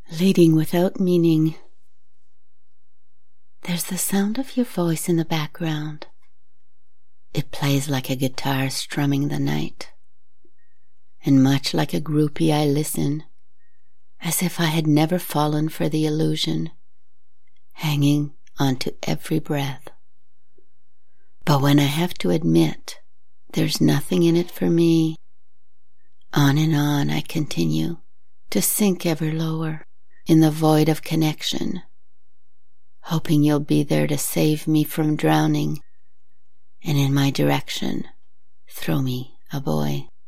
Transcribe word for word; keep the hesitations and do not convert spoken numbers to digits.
leading without meaning. There's the sound of your voice in the background. It plays like a guitar strumming the night. And much like a groupie I listen, as if I had never fallen for the illusion, hanging onto every breath. But when I have to admit there's nothing in it for me, on and on I continue to sink ever lower in the void of connection, hoping you'll be there to save me from drowning and in my direction throw me a buoy.